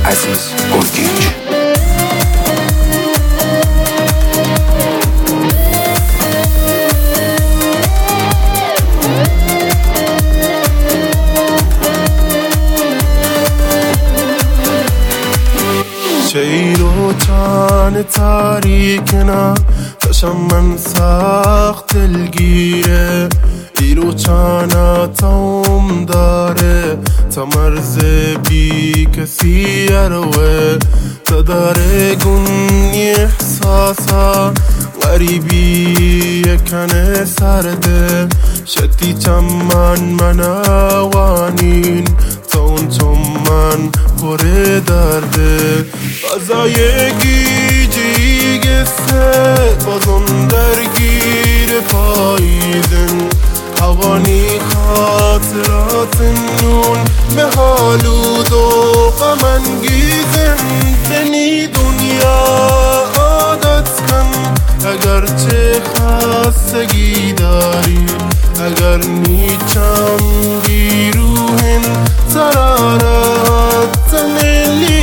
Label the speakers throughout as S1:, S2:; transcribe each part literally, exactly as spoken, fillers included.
S1: عزیز گرگیج.
S2: شیرو چان تاریکنا تشم من سخت دلگیره ایرو چانا توم داره تا مرز بی کسی اروه تا داره گونی احساسا غریبی یکنه سرده شدی چمان من اوانین تا اون چمان پره درده فضای گیجی گسته بازم درگیر پاییزن هوانی خاطرات نون به حال و ذوق من گیزن بنی دنیا عادت کن اگرچه خستگی داری اگر نیچم بیروهن ترارت تملی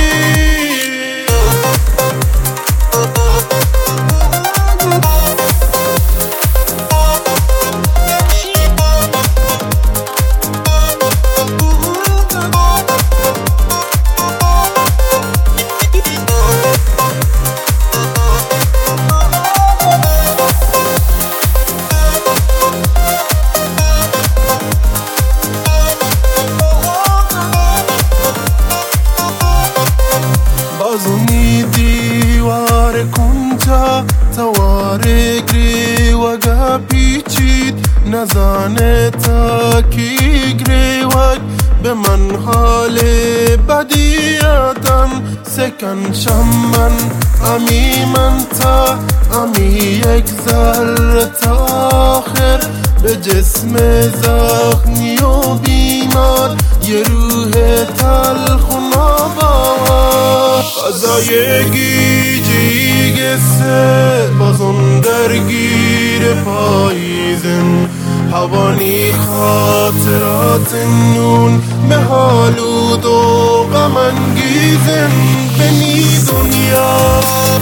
S2: بازونی دیوار کنجا توار گری وگا پیچید نزانه تا کی گری وگ به من حال بدی آدم سکن شم من امی من تا امی یک ذره تا آخر به جسم زخمی و بیمار یه روح تلخ و ناباور فضای گیجی گسته بازم درگیر پاییزن هوانی خاطرات نون به حال و ذوق من گیزن بنی دنیا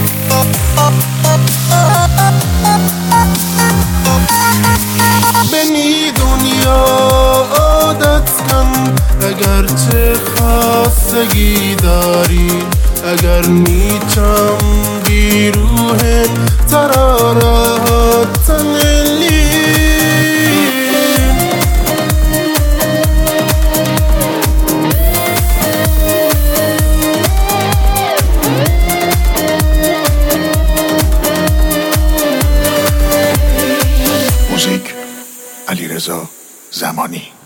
S2: بنی دنیا عادت کن اگرچه خستگی داری اگر نیچم بیروهن ترارت تنلی
S1: موزیک علیرضا زمانی.